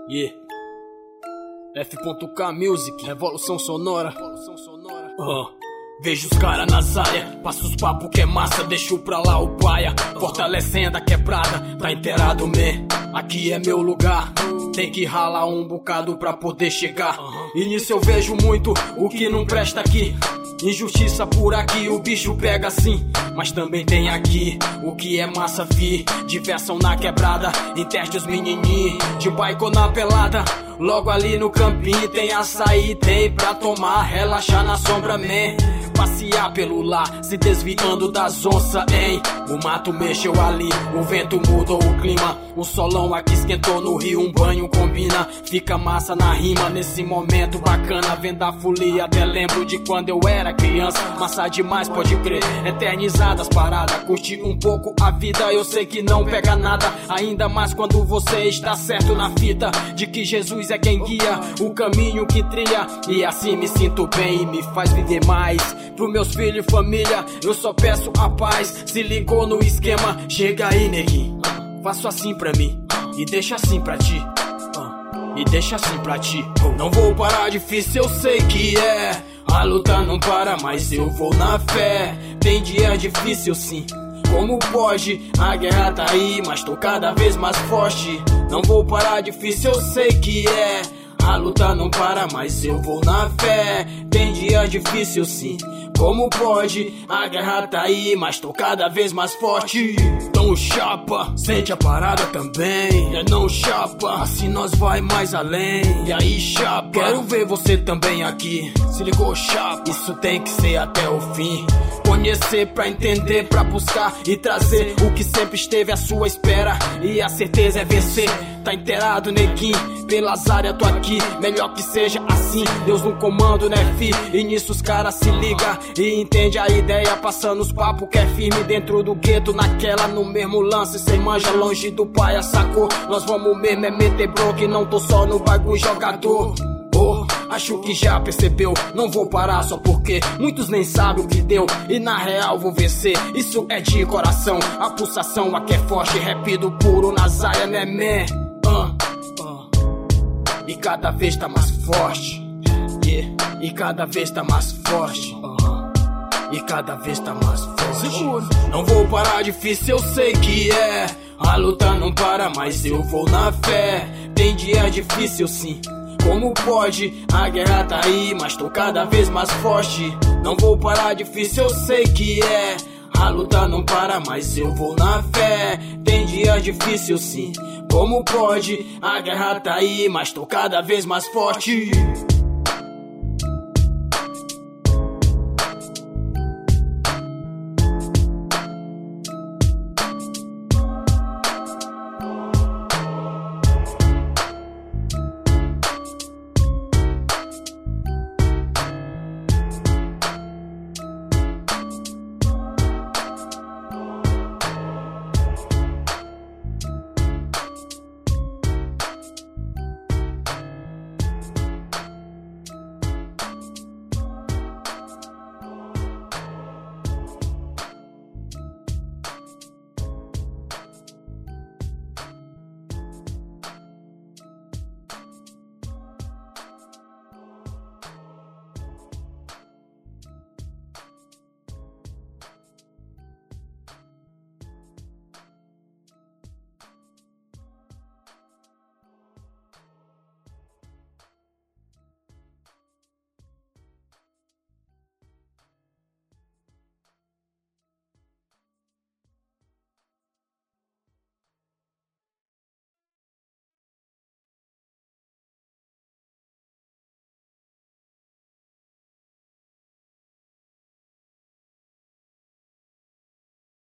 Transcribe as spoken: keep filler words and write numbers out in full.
Yeah. F K Music, Revolução Sonora. Uh. Vejo os cara nas áreas, passo os papos que é massa, deixo pra lá o paia, fortalecendo a quebrada, tá inteirado, man. Aqui é meu lugar, tem que ralar um bocado pra poder chegar. E nisso eu vejo muito o que não presta aqui. Injustiça por aqui, o bicho pega assim. Mas também tem aqui o que é massa, fi. Diversão na quebrada, interte os menininhos de baico na pelada. Logo ali no campinho tem açaí, tem pra tomar, relaxar na sombra, man. Passear pelo lar, se desviando das onças, hein? O mato mexeu ali, o vento mudou o clima. O solão aqui esquentou no rio, um banho combina. Fica massa na rima, nesse momento bacana. Vendo a folia, até lembro de quando eu era criança. Massa demais, pode crer, eternizadas paradas. Curti um pouco a vida, eu sei que não pega nada. Ainda mais quando você está certo na fita de que Jesus é quem guia o caminho que trilha. E assim me sinto bem e me faz viver mais. Pro meus filhos e família, eu só peço a paz. Se ligou no esquema, chega aí, neguinho. Faço assim pra mim e deixa assim pra ti. E deixa assim pra ti. Não vou parar, difícil eu sei que é. A luta não para, mas eu vou na fé. Tem dia difícil sim, como pode? A guerra tá aí, mas tô cada vez mais forte. Não vou parar, difícil eu sei que é. A luta não para, mas eu vou na fé. Tem dia difícil sim, como pode? A guerra tá aí, mas tô cada vez mais forte. Então chapa, sente a parada também. É não chapa, assim nós vai mais além. E aí chapa, quero ver você também aqui. Se ligou chapa, isso tem que ser até o fim. Conhecer pra entender, pra buscar e trazer o que sempre esteve à sua espera. E a certeza é vencer. Tá inteirado, neguinho, pelas áreas tô aqui. Melhor que seja assim, Deus no comando, né, fi? E nisso os caras se liga e entende a ideia. Passando os papos que é firme dentro do gueto. Naquela, no mesmo lance, cê manja longe do paia, sacou? Nós vamos mesmo é meter bronca, não tô só no bagulho jogador. Oh, acho que já percebeu, não vou parar só porque muitos nem sabem o que deu. E na real vou vencer, isso é de coração. A pulsação aqui é forte, rap do puro nas áreas, né, man? Uh, uh. E cada vez tá mais forte, yeah. E cada vez tá mais forte, uh. E cada vez tá mais forte. Seguro. Não vou parar, difícil eu sei que é. A luta não para, mas eu vou na fé. Tem dia difícil sim, como pode? A guerra tá aí, mas tô cada vez mais forte. Não vou parar, difícil eu sei que é. A luta não para, mas eu vou na fé. Tem dia difícil sim, como pode? A guerra tá aí, mas tô cada vez mais forte.